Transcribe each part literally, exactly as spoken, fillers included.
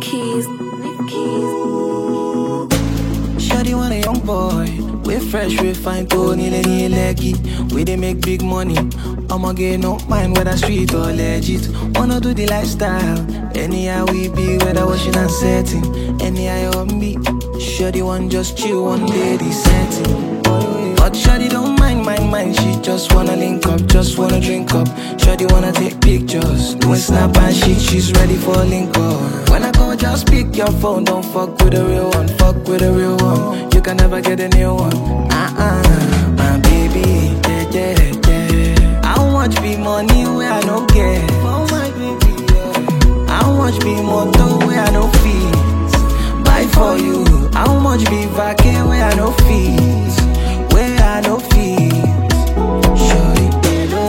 Keys, Nick Keys. Shawty want a young boy. We fresh, we fine, Tony, Lenny, leggy. We they make big money. I'ma get no mind whether street or legit. Wanna do the lifestyle. Anyhow we be, whether washing and setting. Anyhow on me. Shawty want just chill one day, the setting. But Shawty don't mind, mind, mind. She just wanna link up, just wanna drink up. Shawty wanna take pictures, doing snap and shit. She's ready for a link up. When I go, just pick your phone. Don't fuck with a real one, fuck with a real one. You can never get a new one. Uh-uh, my baby, yeah, yeah, yeah. How much be money where I don't get? Oh my baby, yeah. How much be motor where I don't feel? Buy for you. How much be vacay where I don't feel? Where I don't feel? Show it, hello,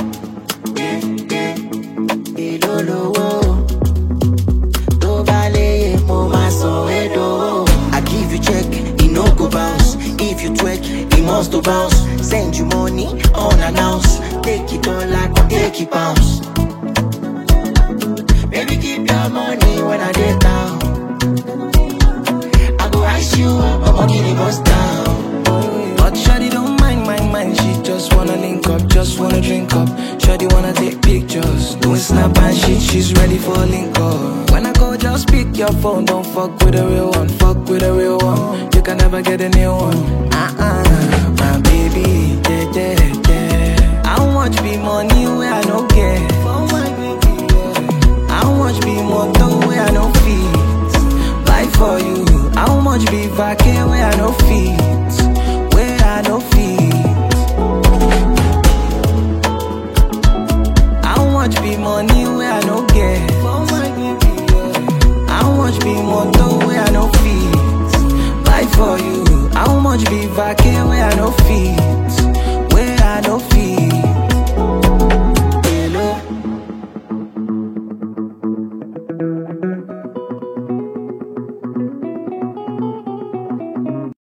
hello, hello. To vale mo maso edo. I give you check, it no go bounce. If you twerk, it must to bounce. Send you money unannounced. Take it all like or take it bounce. Baby, keep your money when I get down. I go ice you up, I'ma give it bust down. But Shawty don't mind, mind, mind. She just wanna link up, just wanna drink up. Shawty wanna take pictures, doing snap and shit. She's ready for a link up. When I go, just pick your phone. Don't fuck with a real one, fuck with a real one. You can never get a new one. Uh-uh, my baby, yeah, yeah, yeah. How much be money where I don't get? Oh my baby, yeah. How much be motor where I don't feel? Buy for you. How much be vacay where I don't feel? I don't feel. How much be money where I don't get? Oh my baby, yeah. How much be motor where I don't feel? Buy for you. How much be vacay where I don't feel?